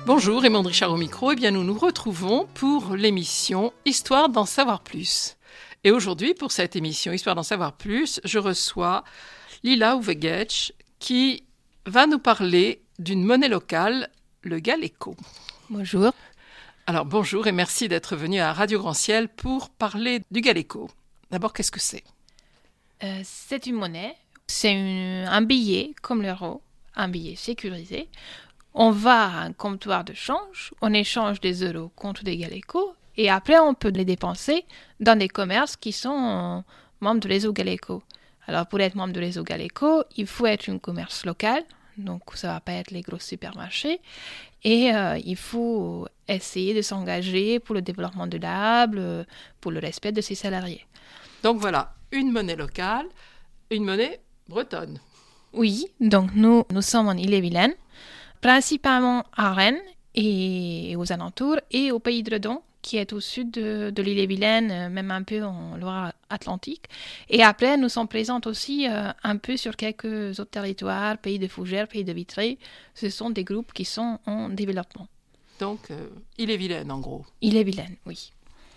Bonjour, Raymond Richard au micro. Eh bien, nous nous retrouvons pour l'émission Histoire d'en savoir plus. Et aujourd'hui, pour cette émission Histoire d'en savoir plus, je reçois Lila Uvegetch qui va nous parler d'une monnaie locale, le Galeco. Bonjour. Alors bonjour et merci d'être venu à Radio Grand Ciel pour parler du Galeco. D'abord, qu'est-ce que c'est ? C'est une monnaie, c'est un billet comme l'euro, un billet sécurisé. On va à un comptoir de change, on échange des euros contre des Galeco et après on peut les dépenser dans des commerces qui sont membres de réseau Galeco. Alors pour être membre de réseau Galeco, il faut être un commerce local, donc ça ne va pas être les gros supermarchés, et il faut essayer de s'engager pour le développement durable, pour le respect de ses salariés. Donc voilà, une monnaie locale, une monnaie bretonne. Oui, donc nous sommes en Ille-et-Vilaine, principalement à Rennes et aux alentours, et au Pays de Redon, qui est au sud de l'Ille-et-Vilaine, même un peu en Loire-Atlantique. Et après, nous sommes présentes aussi un peu sur quelques autres territoires, Pays de Fougères, Pays de Vitré. Ce sont des groupes qui sont en développement. Donc, Ille-et-Vilaine, en gros. Ille-et-Vilaine, oui.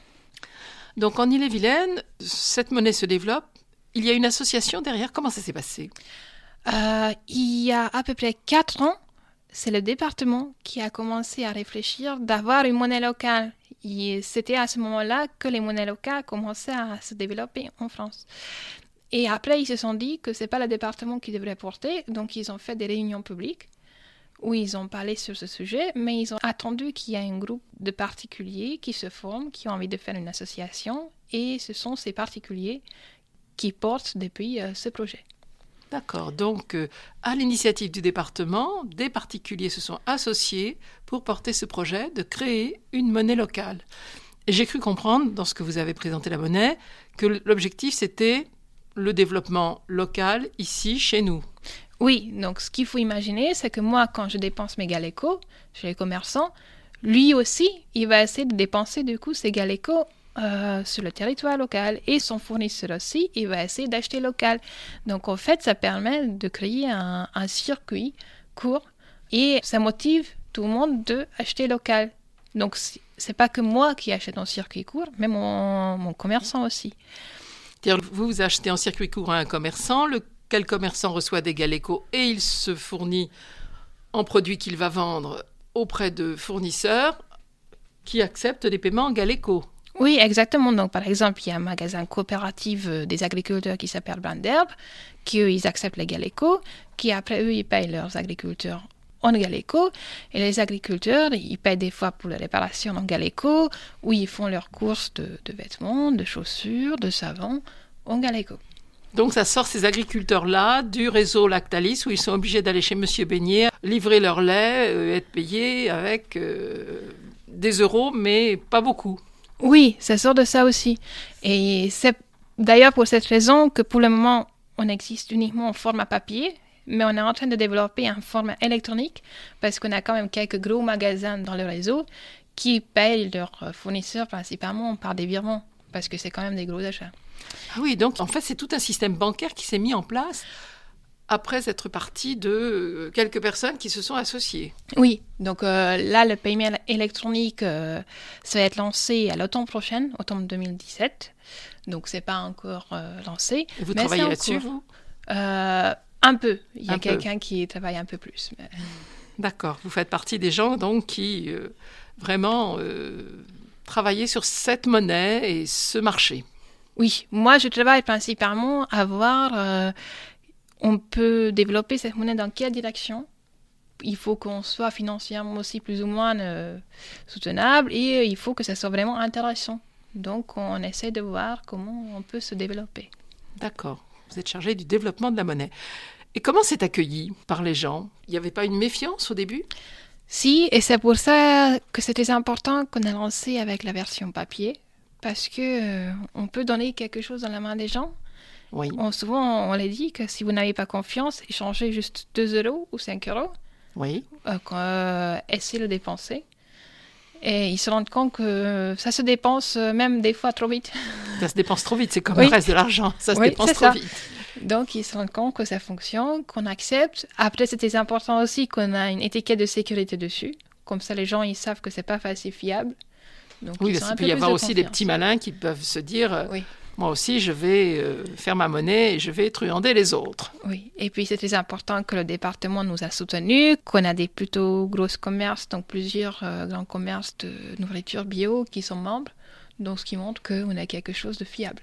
Donc, en Ille-et-Vilaine, cette monnaie se développe. Il y a une association derrière. Comment ça s'est passé ? Il y a à peu près 4 ans, c'est le département qui a commencé à réfléchir d'avoir une monnaie locale. Et c'était à ce moment-là que les monnaies locales commençaient à se développer en France. Et après, ils se sont dit que ce n'est pas le département qui devrait porter, donc ils ont fait des réunions publiques où ils ont parlé sur ce sujet, mais ils ont attendu qu'il y ait un groupe de particuliers qui se forment, qui ont envie de faire une association, et ce sont ces particuliers qui portent depuis ce projet. D'accord, donc à l'initiative du département, des particuliers se sont associés pour porter ce projet de créer une monnaie locale. Et j'ai cru comprendre, dans ce que vous avez présenté la monnaie, que l'objectif c'était le développement local ici, chez nous. Oui, donc ce qu'il faut imaginer, c'est que moi, quand je dépense mes Galeco chez les commerçants, lui aussi, il va essayer de dépenser du coup ses Galeco sur le territoire local, et son fournisseur aussi, il va essayer d'acheter local. Donc en fait, ça permet de créer un circuit court et ça motive tout le monde d'acheter local. Donc c'est pas que moi qui achète en circuit court, mais mon commerçant aussi. C'est-à-dire, vous achetez en circuit court à un commerçant, lequel commerçant reçoit des Galeco et il se fournit en produits qu'il va vendre auprès de fournisseurs qui acceptent des paiements en Galeco. Oui, exactement. Donc, par exemple, il y a un magasin coopératif des agriculteurs qui s'appelle Brin d'Herbe, qui eux, ils acceptent les Galeco, qui après eux, ils payent leurs agriculteurs en Galeco, et les agriculteurs, ils payent des fois pour la réparation en Galeco, où ils font leurs courses de vêtements, de chaussures, de savon en Galeco. Donc ça sort ces agriculteurs-là du réseau Lactalis, où ils sont obligés d'aller chez Monsieur Beignet, livrer leur lait, être payés avec des euros, mais pas beaucoup. Oui, ça sort de ça aussi. Et c'est d'ailleurs pour cette raison que pour le moment, on existe uniquement en format papier, mais on est en train de développer un format électronique parce qu'on a quand même quelques gros magasins dans le réseau qui payent leurs fournisseurs principalement par des virements parce que c'est quand même des gros achats. Ah oui, donc en fait, c'est tout un système bancaire qui s'est mis en place après être parti de quelques personnes qui se sont associées. Oui, donc là, le paiement électronique, ça va être lancé à l'automne prochain, automne 2017. Donc, c'est pas encore lancé. Et vous travaillez là-dessus, vous ? Un peu. Il y a quelqu'un qui travaille un peu plus. Mais... D'accord. Vous faites partie des gens donc qui vraiment travaillent sur cette monnaie et ce marché. Oui, moi, je travaille principalement à voir... on peut développer cette monnaie dans quelle direction ? Il faut qu'on soit financièrement aussi plus ou moins soutenable et il faut que ça soit vraiment intéressant. Donc, on essaie de voir comment on peut se développer. D'accord. Vous êtes chargé du développement de la monnaie. Et comment c'est accueilli par les gens ? Il n'y avait pas une méfiance au début ? Si, et c'est pour ça que c'était important qu'on a lancé avec la version papier, parce que on peut donner quelque chose dans la main des gens. Oui. Souvent, on les dit que si vous n'avez pas confiance, échangez juste 2 euros ou 5 euros. Oui. Essayez de le dépenser. Et ils se rendent compte que ça se dépense même des fois trop vite. Ça se dépense trop vite, c'est comme le reste de l'argent. Ça se dépense trop vite. Donc, ils se rendent compte que ça fonctionne, qu'on accepte. Après, c'était important aussi qu'on a une étiquette de sécurité dessus, Comme ça, les gens, ils savent que c'est pas falsifiable. Donc, Oui, ils parce ont un qu'il peut peu y plus avoir de aussi des confiance. petits malins qui peuvent se dire Oui. moi aussi, je vais faire ma monnaie et je vais truander les autres. Oui, et puis c'est très important que le département nous a soutenus, qu'on a des plutôt gros commerces, donc plusieurs grands commerces de nourriture bio qui sont membres, donc ce qui montre qu'on a quelque chose de fiable.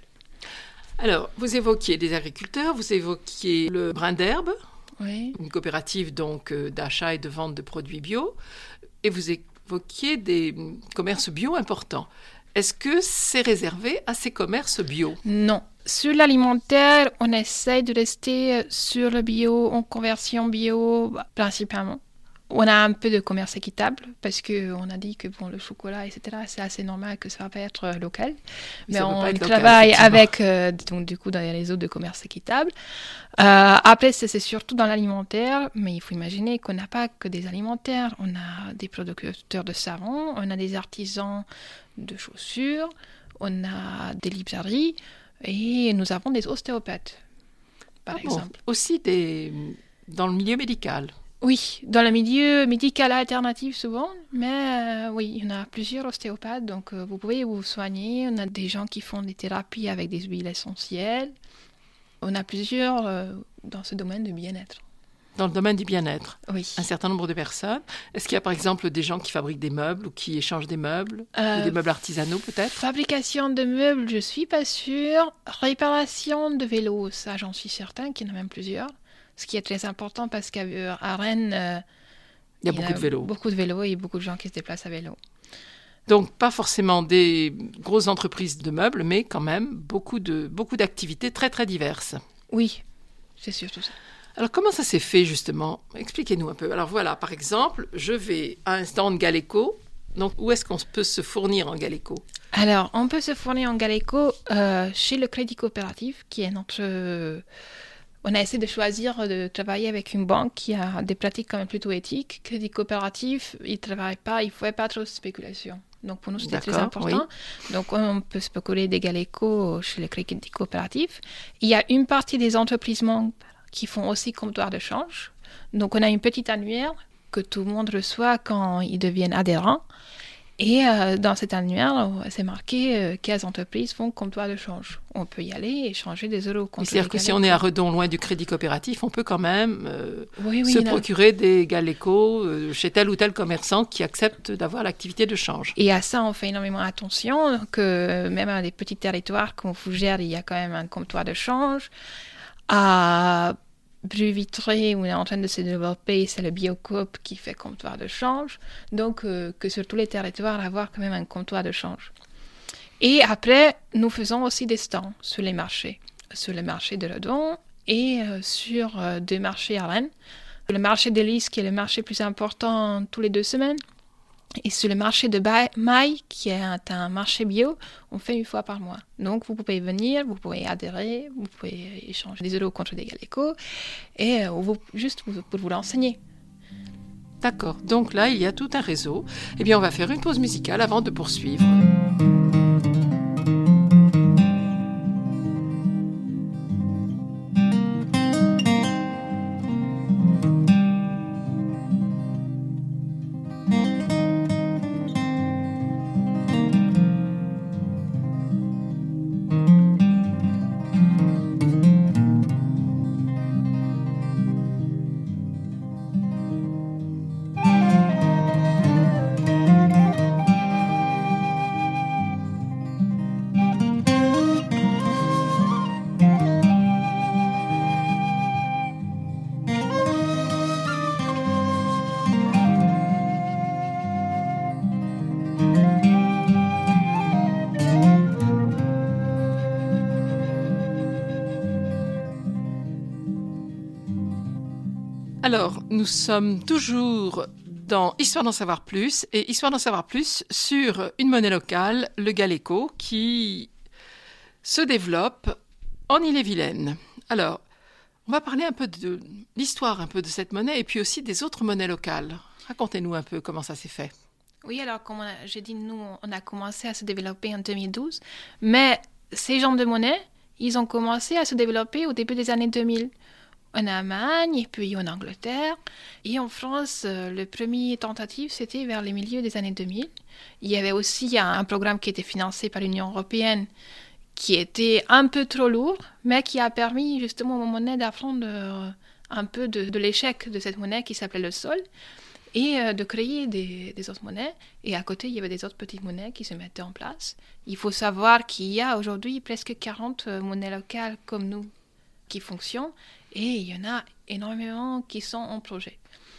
Alors, vous évoquiez des agriculteurs, vous évoquiez le Brin d'Herbe, Oui. une coopérative donc d'achat et de vente de produits bio, et vous évoquiez des commerces bio importants. Est-ce que c'est réservé à ces commerces bio? Non. Sur l'alimentaire, on essaye de rester sur le bio, en conversion bio, principalement. On a un peu de commerce équitable parce qu'on a dit que bon, le chocolat, etc., c'est assez normal que ça va pas être local. Mais Mais ça peut pas on être local, travaille effectivement. avec, donc, du coup, dans les réseaux de commerce équitable. Après, c'est surtout dans l'alimentaire, mais il faut imaginer qu'on n'a pas que des alimentaires. On a des producteurs de savon, on a des artisans de chaussures, on a des librairies et nous avons des ostéopathes, par exemple. Aussi dans le milieu médical. Oui, dans le milieu médical alternatif souvent, mais oui, il y en a plusieurs ostéopathes, donc vous pouvez vous soigner. On a des gens qui font des thérapies avec des huiles essentielles. On a plusieurs dans ce domaine de bien-être. Dans le domaine du bien-être, Oui. un certain nombre de personnes. Est-ce qu'il y a par exemple des gens qui fabriquent des meubles ou qui échangent des meubles, ou des meubles artisanaux peut-être? Fabrication de meubles, je suis pas sûre. Réparation de vélos, ça j'en suis certain qu'il y en a même plusieurs. Ce qui est très important parce qu'à Rennes, Il y a beaucoup de vélos. beaucoup de vélos et beaucoup de gens qui se déplacent à vélo. Donc pas forcément des grosses entreprises de meubles, mais quand même beaucoup d'activités très très diverses. Oui, c'est surtout ça. Alors comment ça s'est fait justement? Expliquez-nous un peu. Alors voilà, par exemple, je vais à un stand Galéco. Donc où est-ce qu'on peut se fournir en Galéco? Alors, on peut se fournir en Galéco chez le Crédit Coopératif, qui est notre... On a essayé de choisir de travailler avec une banque qui a des pratiques quand même plutôt éthiques. Crédit Coopératif, il ne travaille pas, il ne fait pas trop de spéculation. Donc pour nous, c'était très important. Oui. Donc on peut spéculer des Galéco chez le Crédit Coopératif. Il y a une partie des entreprises membres qui font aussi comptoir de change. Donc on a une petite annuaire que tout le monde reçoit quand ils deviennent adhérents. Et dans cet annuaire, c'est marqué quelles entreprises font comptoir de change. On peut y aller et changer des euros contre C'est-à-dire que si on est à Redon, loin du Crédit Coopératif, on peut quand même se procurer des Galéco chez tel ou tel commerçant qui accepte d'avoir l'activité de change. Et à ça, on fait énormément attention, que même dans des petits territoires comme Fougères, il y a quand même un comptoir de change. À Bruvitré, où on est en train de se développer, c'est le Biocoop qui fait comptoir de change. Donc, que sur tous les territoires, avoir quand même un comptoir de change. Et après, nous faisons aussi des stands sur les marchés. Sur le marché de Redon et sur deux marchés à Rennes. Le marché de Lys, qui est le marché plus important tous les 2 semaines. Et sur le marché de Maille, qui est un marché bio, on fait 1 fois par mois. Donc, vous pouvez venir, vous pouvez adhérer, vous pouvez échanger des euros contre des Galéco, et juste pour vous renseigner. D'accord. Donc là, il y a tout un réseau. Eh bien, on va faire une pause musicale avant de poursuivre. Alors, nous sommes toujours dans Histoire d'en savoir plus, et Histoire d'en savoir plus sur une monnaie locale, le Galéco, qui se développe en Île-et-Vilaine. Alors, on va parler un peu de l'histoire un peu de cette monnaie, et puis aussi des autres monnaies locales. Racontez-nous un peu comment ça s'est fait. Oui, alors comme j'ai dit, nous, on a commencé à se développer en 2012, mais ces genres de monnaies, ils ont commencé à se développer au début des années 2000. en Allemagne et puis en Angleterre. Et en France, le premier tentative, c'était vers les milieux des années 2000. Il y avait aussi un programme qui était financé par l'Union européenne qui était un peu trop lourd, mais qui a permis justement aux monnaies d'apprendre un peu de l'échec de cette monnaie qui s'appelait le sol et de créer des autres monnaies. Et à côté, il y avait des autres petites monnaies qui se mettaient en place. Il faut savoir qu'il y a aujourd'hui presque 40 monnaies locales comme nous qui fonctionnent et il y en a énormément qui sont en projet.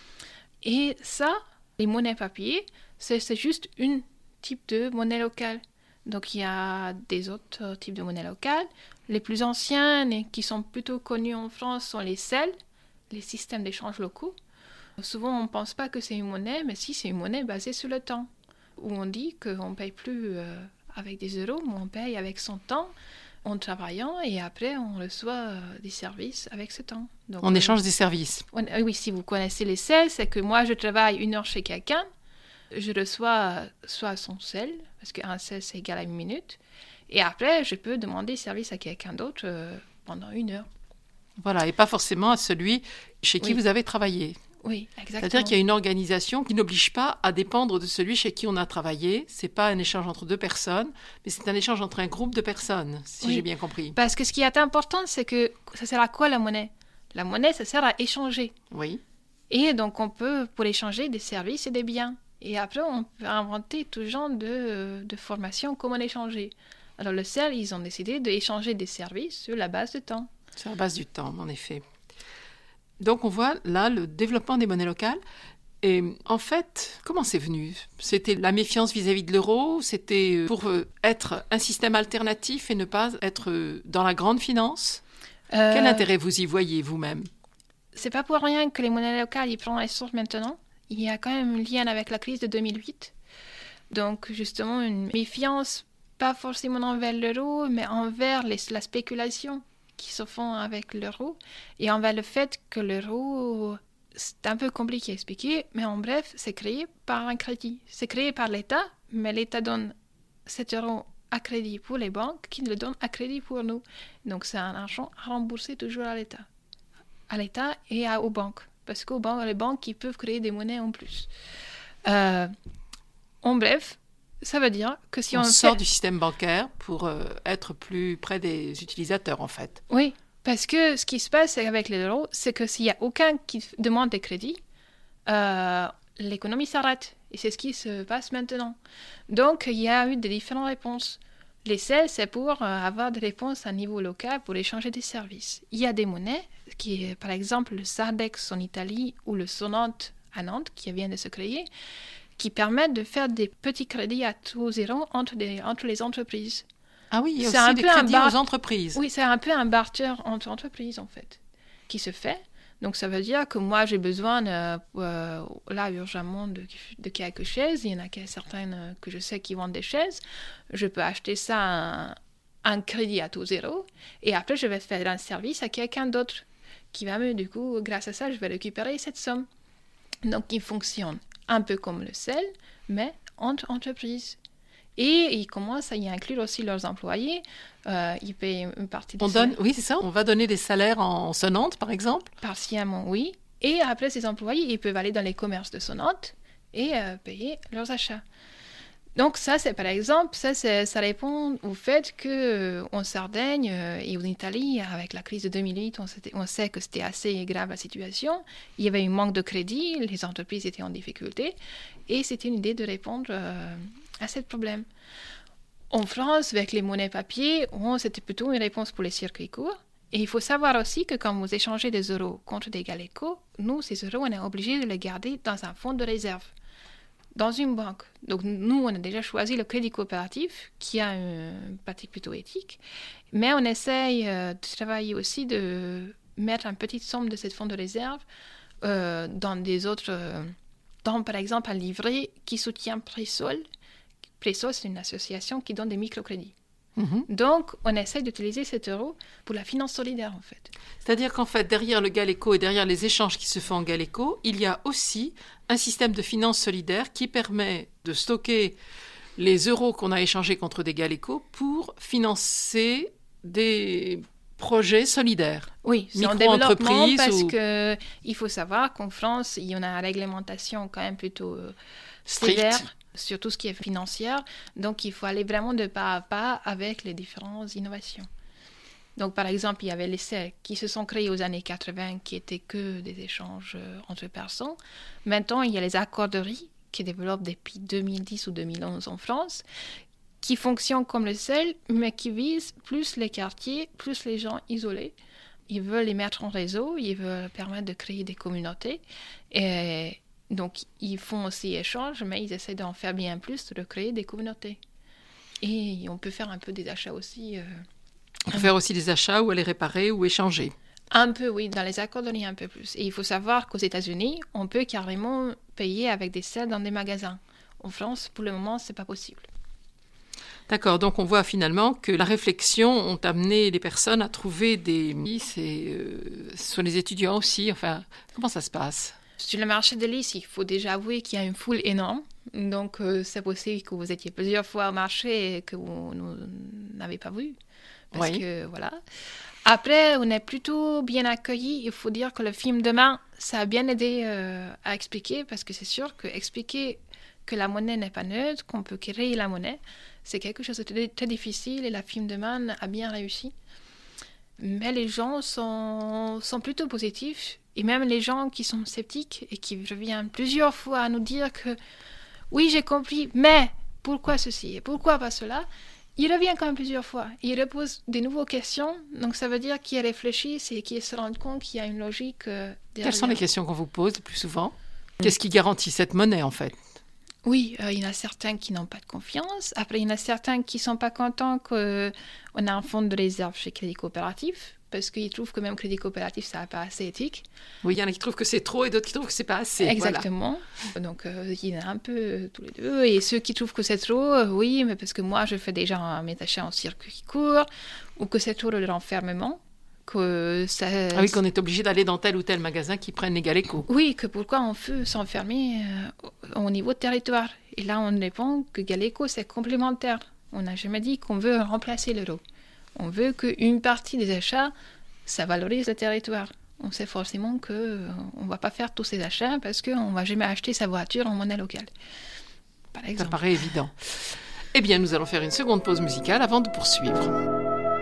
Et ça, les monnaies papier, c'est juste un type de monnaie locale. Donc il y a des autres types de monnaies locales. Les plus anciennes et qui sont plutôt connues en France sont les CEL, les systèmes d'échange locaux. Souvent on ne pense pas que c'est une monnaie, mais si, c'est une monnaie basée sur le temps, où on dit qu'on ne paye plus avec des euros, mais on paye avec son temps en travaillant et après on reçoit des services avec ce temps. Donc, On échange des services. Oui, si vous connaissez les CEL, c'est que moi je travaille 1 heure chez quelqu'un, je reçois soit son CEL, parce qu'un CEL c'est égal à 1 minute, et après je peux demander service à quelqu'un d'autre pendant 1 heure. Voilà, et pas forcément à celui chez qui vous avez travaillé. Oui, exactement. C'est-à-dire qu'il y a une organisation qui n'oblige pas à dépendre de celui chez qui on a travaillé. Ce n'est pas un échange entre 2 personnes, mais c'est un échange entre un groupe de personnes, si j'ai bien compris. Parce que ce qui est important, c'est que ça sert à quoi la monnaie ? La monnaie, ça sert à échanger. Oui. Et donc, on peut, pour échanger des services et des biens. Et après, on peut inventer tout genre de formations, comment échanger. Alors, le CEL, ils ont décidé d'échanger des services sur la base de temps. Sur la base du temps, en effet. Donc, on voit là le développement des monnaies locales. Et en fait, comment c'est venu ? C'était la méfiance vis-à-vis de l'euro ? C'était pour être un système alternatif et ne pas être dans la grande finance ? Quel intérêt vous y voyez vous-même ? C'est pas pour rien que les monnaies locales y prennent essor maintenant. Il y a quand même un lien avec la crise de 2008. Donc, justement, une méfiance, pas forcément envers l'euro, mais envers la spéculation qui se font avec l'euro et envers le fait que l'euro, c'est un peu compliqué à expliquer, mais en bref, c'est créé par un crédit. C'est créé par l'État, mais l'État donne cet euro à crédit pour les banques qui le donnent à crédit pour nous. Donc c'est un argent à rembourser toujours à l'État et aux banques. Parce qu'aux banques, les banques ils peuvent créer des monnaies en plus. En bref, ça veut dire que si on sort du système bancaire pour être plus près des utilisateurs, en fait. Oui, parce que ce qui se passe avec l'euro, c'est que s'il n'y a aucun qui demande des crédits, l'économie s'arrête. Et c'est ce qui se passe maintenant. Donc, il y a eu des différentes réponses. Les CEL, c'est pour avoir des réponses à niveau local pour échanger des services. Il y a des monnaies, par exemple le Sardex en Italie ou le Sonante à Nantes, qui vient de se créer, qui permettent de faire des petits crédits à taux zéro entre les entreprises. Ah oui, il y a aussi des crédits aux entreprises. Oui, c'est un peu un barter entre entreprises, en fait, qui se fait. Donc, ça veut dire que moi, j'ai besoin, là, urgemment, de quelques chaises. Il y en a certaines que je sais qui vendent des chaises. Je peux acheter ça un crédit à taux zéro. Et après, je vais faire un service à quelqu'un d'autre qui va me, du coup, grâce à ça, je vais récupérer cette somme. Donc, il fonctionne un peu comme le CEL, mais entre entreprises. Et ils commencent à y inclure aussi leurs employés. Ils payent une partie de ça. Oui, c'est ça. On va donner des salaires en sonnante, par exemple. Partiellement, oui. Et après, ces employés, ils peuvent aller dans les commerces de sonnante et payer leurs achats. Donc ça, c'est par exemple, ça répond au fait qu'en Sardaigne et en Italie, avec la crise de 2008, on sait que c'était assez grave la situation. Il y avait un manque de crédit, les entreprises étaient en difficulté, et c'était une idée de répondre à ce problème. En France, avec les monnaies papier, c'était plutôt une réponse pour les circuits courts. Et il faut savoir aussi que quand vous échangez des euros contre des galécos, nous, ces euros, on est obligé de les garder dans un fonds de réserve, dans une banque. Donc nous, on a déjà choisi le crédit coopératif, qui a une pratique plutôt éthique, mais on essaye de travailler aussi de mettre une petite somme de cette fonds de réserve dans des autres... dans, par exemple, un livret qui soutient Présol. Présol, c'est une association qui donne des microcrédits. Donc, on essaye d'utiliser cet euro pour la finance solidaire, en fait. C'est-à-dire qu'en fait, derrière le Galéco et derrière les échanges qui se font en Galéco, il y a aussi un système de finance solidaire qui permet de stocker les euros qu'on a échangés contre des Galécos pour financer des projet solidaire. Oui, c'est en développement parce ou... que il faut savoir qu'en France, il y en a une réglementation quand même plutôt sévère sur tout ce qui est financier. Donc, il faut aller vraiment de pas à pas avec les différentes innovations. Donc, par exemple, il y avait les CEL qui se sont créés aux années 80 qui étaient que des échanges entre personnes. Maintenant, il y a les accorderies qui développent depuis 2010 ou 2011 en France, qui fonctionnent comme le CEL, mais qui visent plus les quartiers, plus les gens isolés. Ils veulent les mettre en réseau, ils veulent permettre de créer des communautés. Et donc, ils font aussi échange, mais ils essaient d'en faire bien plus, de créer des communautés. Et on peut faire un peu des achats aussi. On peut faire aussi des achats ou aller réparer ou échanger. Un peu, oui, dans les accorderies un peu plus. Et il faut savoir qu'aux États-Unis, on peut carrément payer avec des selles dans des magasins. En France, pour le moment, c'est pas possible. D'accord, donc on voit finalement que la réflexion a amené les personnes à trouver des... Ce sont les étudiants aussi, enfin, comment ça se passe ? Sur le marché de l'IS, il faut déjà avouer qu'il y a une foule énorme. Donc, c'est possible que vous étiez plusieurs fois au marché et que vous n'avez pas vu. Parce que, voilà. Après, on est plutôt bien accueillis. Il faut dire que le film Demain, ça a bien aidé à expliquer, parce que c'est sûr que expliquer que la monnaie n'est pas neutre, qu'on peut créer la monnaie, c'est quelque chose de très, très difficile et la film Demain a bien réussi. Mais les gens sont plutôt positifs. Et même les gens qui sont sceptiques et qui reviennent plusieurs fois à nous dire que oui, j'ai compris, mais pourquoi ceci et pourquoi pas cela, ils reviennent quand même plusieurs fois. Ils reposent des nouvelles questions, donc ça veut dire qu'ils réfléchissent et qu'ils se rendent compte qu'il y a une logique derrière. Quelles sont les questions qu'on vous pose le plus souvent ? Qu'est-ce qui garantit cette monnaie en fait ? Oui, il y en a certains qui n'ont pas de confiance. Après, il y en a certains qui ne sont pas contents qu'on a un fonds de réserve chez Crédit Coopératif, parce qu'ils trouvent que même Crédit Coopératif, ça n'est pas assez éthique. Oui, il y en a qui trouvent que c'est trop et d'autres qui trouvent que c'est pas assez. Exactement. Voilà. Donc, il y en a un peu tous les deux. Et ceux qui trouvent que c'est trop, oui, mais parce que moi, je fais déjà mes achats en circuit court, ou que c'est trop de l'enfermement. Que ça... Ah oui, qu'on est obligé d'aller dans tel ou tel magasin qui prennent les Galeco. Oui, que pourquoi on veut s'enfermer au niveau de territoire. Et là, on répond que Galeco, c'est complémentaire. On n'a jamais dit qu'on veut remplacer l'euro. On veut qu'une partie des achats, ça valorise le territoire. On sait forcément qu'on ne va pas faire tous ces achats parce qu'on ne va jamais acheter sa voiture en monnaie locale. Par exemple. Ça paraît évident. Eh bien, nous allons faire une seconde pause musicale avant de poursuivre.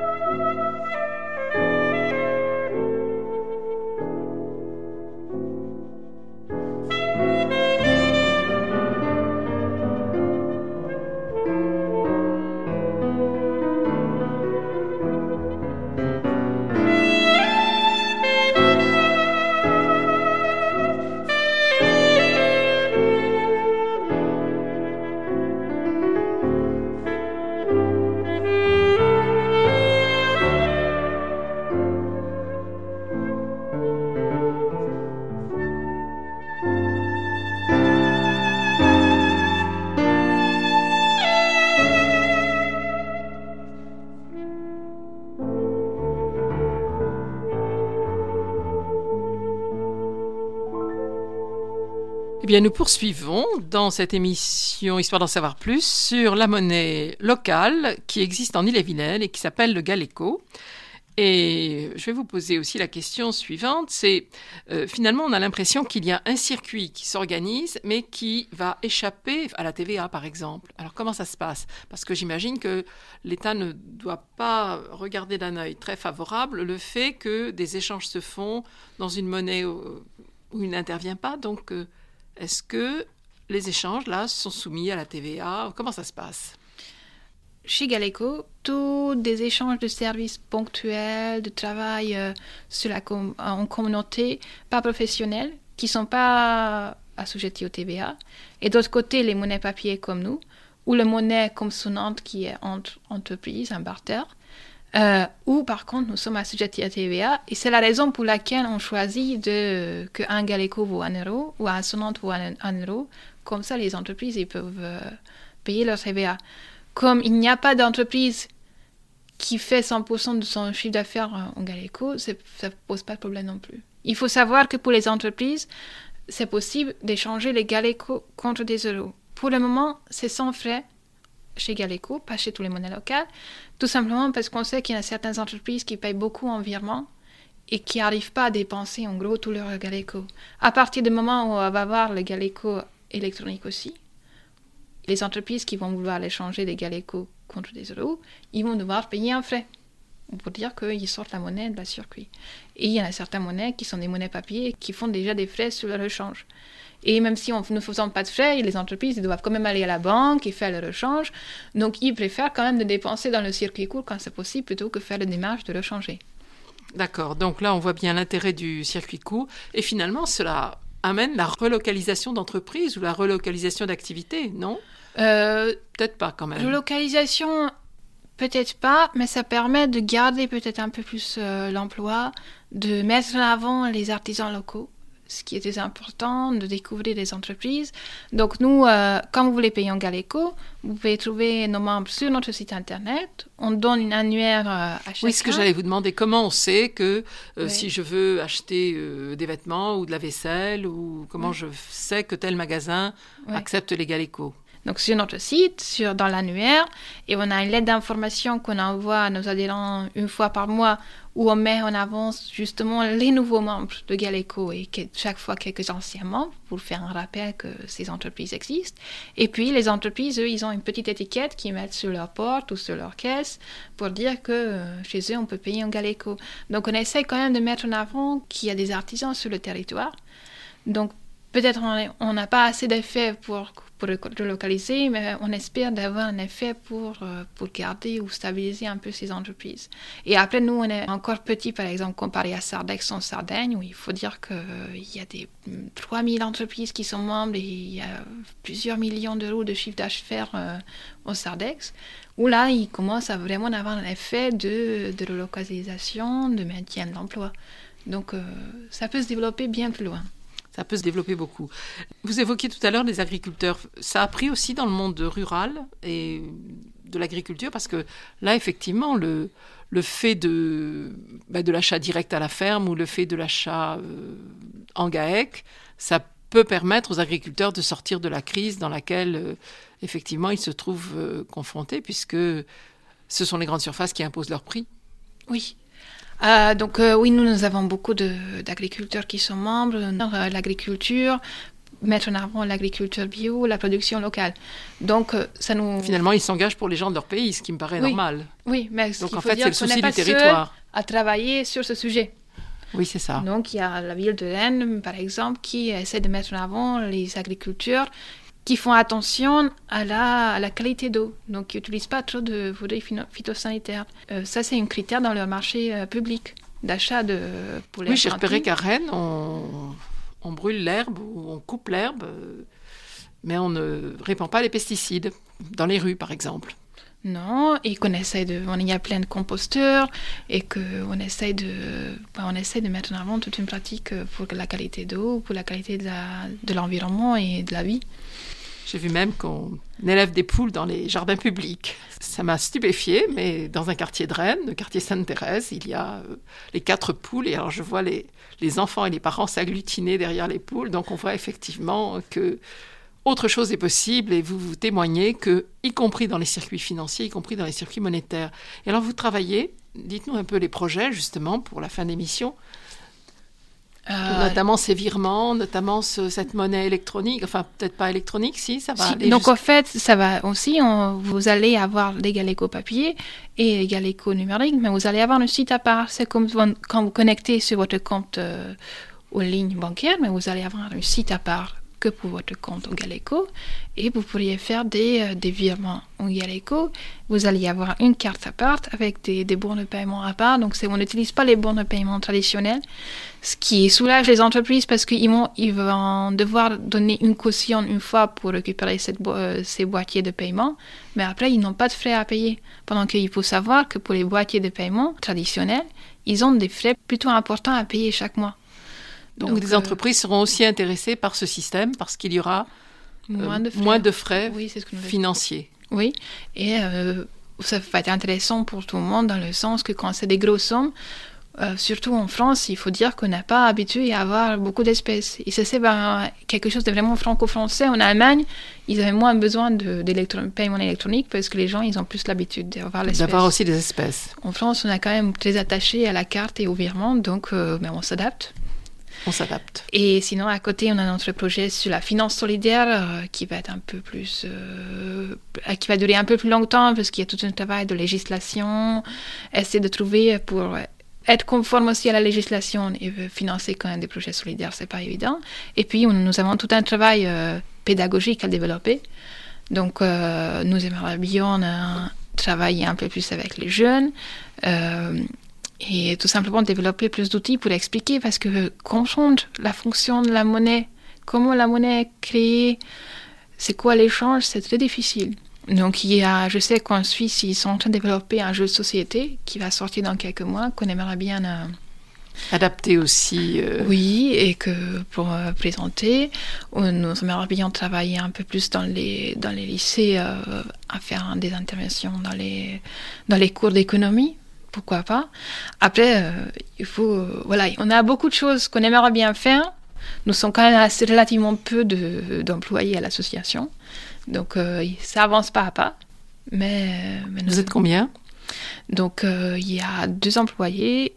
Eh bien, nous poursuivons dans cette émission Histoire d'en savoir plus sur la monnaie locale qui existe en Ille-et-Vilaine et qui s'appelle le Galeco. Et je vais vous poser aussi la question suivante, c'est finalement on a l'impression qu'il y a un circuit qui s'organise mais qui va échapper à la TVA par exemple. Alors comment ça se passe ? Parce que j'imagine que l'État ne doit pas regarder d'un œil très favorable le fait que des échanges se font dans une monnaie où il n'intervient pas. Donc est-ce que les échanges là sont soumis à la TVA ? Comment ça se passe ? Chez Galeco, tous des échanges de services ponctuels, de travail en communauté, pas professionnels, qui ne sont pas assujettis au TVA. Et d'autre côté, les monnaies papier comme nous, ou la monnaie comme sonnante qui est entre entreprises, un barter, ou par contre, nous sommes assujettis à TVA. Et c'est la raison pour laquelle on choisit qu'un Galeco vaut 1 euro ou un sonnante vaut 1 euro. Comme ça, les entreprises ils peuvent payer leur TVA. Comme il n'y a pas d'entreprise qui fait 100% de son chiffre d'affaires en Galeco, ça ne pose pas de problème non plus. Il faut savoir que pour les entreprises, c'est possible d'échanger les Galeco contre des euros. Pour le moment, c'est sans frais. chez Galeco, pas chez tous les monnaies locales, tout simplement parce qu'on sait qu'il y a certaines entreprises qui payent beaucoup en virement et qui n'arrivent pas à dépenser en gros tout leur Galeco. À partir du moment où on va avoir le Galeco électronique aussi, les entreprises qui vont vouloir échanger des Galeco contre des euros, ils vont devoir payer un frais pour dire qu'ils sortent la monnaie de la circuit. Et il y en a certaines monnaies qui sont des monnaies papier qui font déjà des frais sur le rechange. Et même si ne faisant pas de frais, les entreprises ils doivent quand même aller à la banque et faire le rechange. Donc ils préfèrent quand même de dépenser dans le circuit court quand c'est possible plutôt que faire la démarche de rechanger. D'accord, donc là on voit bien l'intérêt du circuit court et finalement cela amène la relocalisation d'entreprises ou la relocalisation d'activités, non ? Peut-être pas quand même. Relocalisation, peut-être pas, mais ça permet de garder peut-être un peu plus l'emploi, de mettre en avant les artisans locaux, ce qui est très important, de découvrir les entreprises. Donc nous, quand vous voulez payer en Galeco, vous pouvez trouver nos membres sur notre site internet. On donne une annuaire à chacun. Oui, ce que j'allais vous demander, comment on sait que si je veux acheter des vêtements ou de la vaisselle, ou comment je sais que tel magasin accepte les Galeco ? Donc sur notre site, dans l'annuaire, et on a une lettre d'information qu'on envoie à nos adhérents une fois par mois où on met en avant justement les nouveaux membres de Galeco et chaque fois quelques anciens membres pour faire un rappel que ces entreprises existent. Et puis les entreprises, eux, ils ont une petite étiquette qu'ils mettent sur leur porte ou sur leur caisse pour dire que chez eux, on peut payer en Galeco. Donc on essaie quand même de mettre en avant qu'il y a des artisans sur le territoire. Donc peut-être on n'a pas assez d'effets pour relocaliser, mais on espère d'avoir un effet pour garder ou stabiliser un peu ces entreprises. Et après, nous, on est encore petit, par exemple, comparé à Sardex en Sardaigne, où il faut dire qu'il y a 3000 entreprises qui sont membres et il y a plusieurs millions d'euros de chiffre d'affaires au Sardex, où là, il commence à vraiment avoir un effet de relocalisation, de maintien de l'emploi. Donc, ça peut se développer bien plus loin. Ça peut se développer beaucoup. Vous évoquiez tout à l'heure les agriculteurs. Ça a pris aussi dans le monde rural et de l'agriculture parce que là, effectivement, le fait de l'achat direct à la ferme ou le fait de l'achat en GAEC, ça peut permettre aux agriculteurs de sortir de la crise dans laquelle, effectivement, ils se trouvent confrontés puisque ce sont les grandes surfaces qui imposent leurs prix. Oui. Donc oui, nous avons beaucoup d'agriculteurs qui sont membres. L'agriculture, mettre en avant l'agriculture bio, la production locale. Donc ça nous... Finalement, ils s'engagent pour les gens de leur pays, ce qui me paraît normal. Oui, mais donc en fait, c'est le souci du territoire. Seul à travailler sur ce sujet. Oui, c'est ça. Donc il y a la ville de Rennes, par exemple, qui essaie de mettre en avant les agriculteurs qui font attention à la qualité d'eau, donc qui n'utilisent pas trop de produits phytosanitaires. Ça, c'est un critère dans leur marché public d'achat pour les... Oui, j'ai repéré qu'à Rennes, on brûle l'herbe ou on coupe l'herbe, mais on ne répand pas les pesticides, dans les rues, par exemple. Non, et il y a plein de composteurs et qu'on essaie de mettre en avant toute une pratique pour la qualité d'eau, pour la qualité de l'environnement et de la vie. J'ai vu même qu'on élève des poules dans les jardins publics. Ça m'a stupéfiée, mais dans un quartier de Rennes, le quartier Sainte-Thérèse, il y a les 4 poules. Et alors je vois les enfants et les parents s'agglutiner derrière les poules. Donc on voit effectivement que autre chose est possible et vous témoignez que, y compris dans les circuits financiers, y compris dans les circuits monétaires. Et alors vous travaillez, dites-nous un peu les projets justement pour la fin d'émission. Notamment ces virements, notamment cette monnaie électronique, enfin peut-être pas électronique, si, ça va aller. Donc en fait, ça va aussi, vous allez avoir les Galeco papier et les Galeco numériques, mais vous allez avoir un site à part. C'est comme quand vous connectez sur votre compte aux lignes bancaires, mais vous allez avoir un site à part que pour votre compte au Galeco et vous pourriez faire des virements au Galeco. Vous allez avoir une carte à part avec des bons de paiement à part. Donc on n'utilise pas les bons de paiement traditionnels, ce qui soulage les entreprises parce qu'ils vont devoir donner une caution une fois pour récupérer ces boîtiers de paiement, mais après ils n'ont pas de frais à payer. Pendant qu'il faut savoir que pour les boîtiers de paiement traditionnels, ils ont des frais plutôt importants à payer chaque mois. Donc des entreprises seront aussi intéressées par ce système parce qu'il y aura moins de frais financiers. Oui, et ça va être intéressant pour tout le monde dans le sens que quand c'est des grosses sommes, Surtout en France, il faut dire qu'on n'a pas habitué à avoir beaucoup d'espèces. Et ça, c'est quelque chose de vraiment franco-français. En Allemagne, ils avaient moins besoin de paiement électronique parce que les gens, ils ont plus l'habitude d'avoir l'espèce. D'avoir aussi des espèces. En France, on est quand même très attaché à la carte et au virement, donc on s'adapte. On s'adapte. Et sinon, à côté, on a notre projet sur la finance solidaire qui va être un peu plus... qui va durer un peu plus longtemps parce qu'il y a tout un travail de législation, essayer de trouver pour être conforme aussi à la législation et financer quand même des projets solidaires, c'est pas évident. Et puis, nous avons tout un travail pédagogique à développer. Donc, nous aimerions bien travailler un peu plus avec les jeunes et tout simplement développer plus d'outils pour expliquer, parce que comprendre la fonction de la monnaie, comment la monnaie est créée, c'est quoi l'échange, c'est très difficile. Donc, je sais qu'en Suisse, ils sont en train de développer un jeu de société qui va sortir dans quelques mois, qu'on aimerait bien... adapter aussi. Oui, et que pour présenter, nous aimerions bien travailler un peu plus dans les lycées, à faire des interventions dans les cours d'économie. Pourquoi pas. Après, il faut... on a beaucoup de choses qu'on aimerait bien faire. Nous sommes quand même assez relativement peu d'employés à l'association. Donc, ça avance pas à pas. Mais vous êtes combien ? Donc, il y a 2 employés.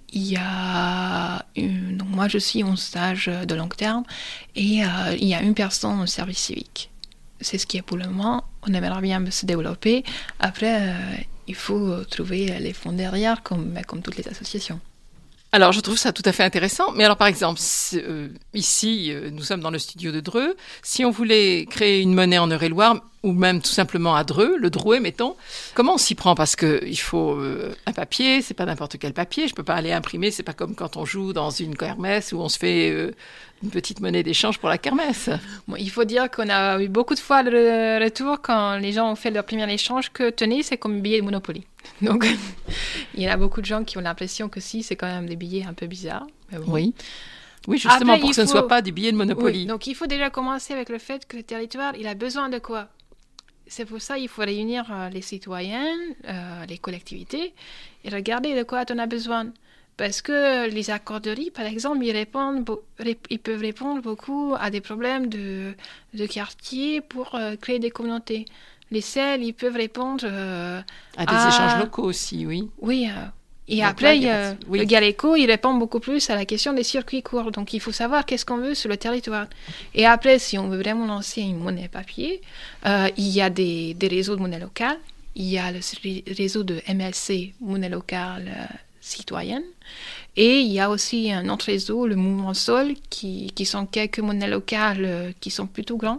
Donc moi, je suis en stage de long terme. Et il y a une personne au service civique. C'est ce qui est pour le moment. On aimerait bien se développer. Après... il faut trouver les fonds derrière, comme toutes les associations. Alors, je trouve ça tout à fait intéressant. Mais alors, par exemple, ici, nous sommes dans le studio de Dreux. Si on voulait créer une monnaie en Eure-et-Loire, ou même tout simplement à Dreux, le Drouet, mettons, comment on s'y prend ? Parce qu'il faut un papier, c'est pas n'importe quel papier. Je peux pas aller imprimer, c'est pas comme quand on joue dans une kermesse où on se fait une petite monnaie d'échange pour la kermesse. Bon, il faut dire qu'on a eu beaucoup de fois le retour quand les gens ont fait leur premier échange que, tenez, c'est comme un billet de Monopoly. Donc, il y en a beaucoup de gens qui ont l'impression que si, c'est quand même des billets un peu bizarres. Mais bon. Oui, justement, après, pour que ce ne soit pas des billets de Monopoly. Oui, donc il faut déjà commencer avec le fait que le territoire, il a besoin de quoi ? C'est pour ça qu'il faut réunir les citoyens, les collectivités, et regarder de quoi on a besoin. Parce que les accorderies, par exemple, ils peuvent répondre beaucoup à des problèmes de quartier pour créer des communautés. Les selles, ils peuvent répondre à des échanges locaux aussi, oui. Oui, et donc après, le Galeco, il répond beaucoup plus à la question des circuits courts. Donc, il faut savoir qu'est-ce qu'on veut sur le territoire. Et après, si on veut vraiment lancer une monnaie papier, il y a des réseaux de monnaie locale. Il y a le réseau de MLC, monnaie locale citoyenne. Et il y a aussi un autre réseau, le Mouvement Sol, qui sont quelques monnaies locales qui sont plutôt grands,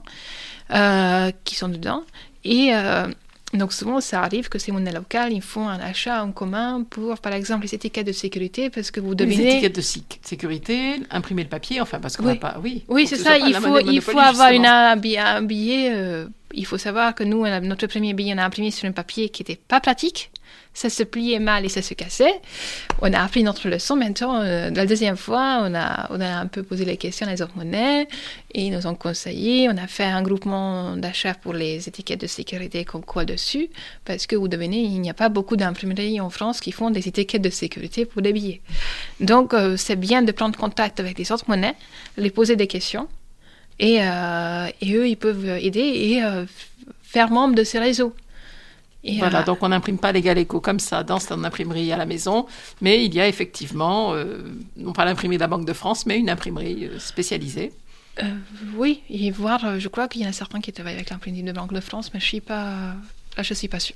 qui sont dedans. Et... donc souvent, ça arrive que ces monnaies locales, ils font un achat en commun pour, par exemple, les étiquettes de sécurité, parce que vous devinez... Les étiquettes de sécurité, imprimer le papier, enfin, parce qu'on n'a pas... Oui, c'est ça, il faut avoir un billet... il faut savoir que nous, notre premier billet, on a imprimé sur un papier qui n'était pas pratique. Ça se pliait mal et ça se cassait. On a appris notre leçon. Maintenant, la deuxième fois, on a un peu posé les questions à les autres monnaies et ils nous ont conseillé. On a fait un groupement d'achat pour les étiquettes de sécurité qu'on colle dessus, parce que vous devinez, il n'y a pas beaucoup d'imprimeries en France qui font des étiquettes de sécurité pour des billets. Donc, c'est bien de prendre contact avec les autres monnaies, les poser des questions et eux, ils peuvent aider et faire membre de ces réseaux. Et voilà, donc on n'imprime pas les Galeco comme ça dans son imprimerie à la maison, mais il y a effectivement, non pas l'imprimerie de la Banque de France, mais une imprimerie spécialisée. Oui, et voir, je crois qu'il y en a certains qui travaillent avec l'imprimerie de la Banque de France, mais je suis pas sûre.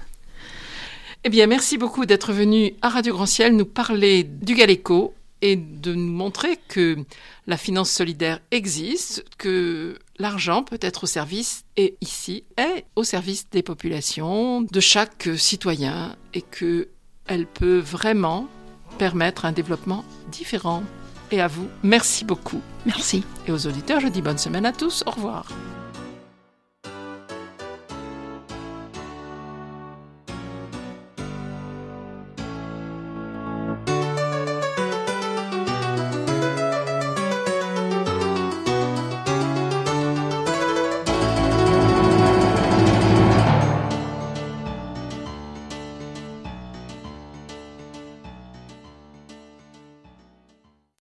Eh bien, merci beaucoup d'être venu à Radio Grand Ciel nous parler du Galeco et de nous montrer que la finance solidaire existe, que l'argent peut être au service, et ici, est au service des populations, de chaque citoyen, et qu'elle peut vraiment permettre un développement différent. Et à vous, merci beaucoup. Merci. Et aux auditeurs, je dis bonne semaine à tous. Au revoir.